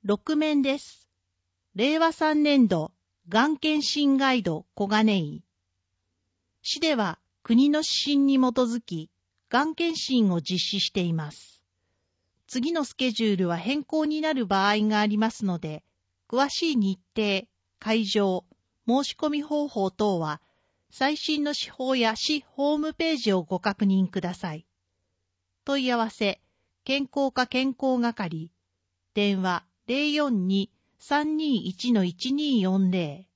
6面です。令和3年度、がん検診ガイド小金井。市では国の指針に基づき、がん検診を実施しています。次のスケジュールは変更になる場合がありますので、詳しい日程、会場、申し込み方法等は、最新の手法や市ホームページをご確認ください。問い合わせ、健康課健康係、電話042-321-1240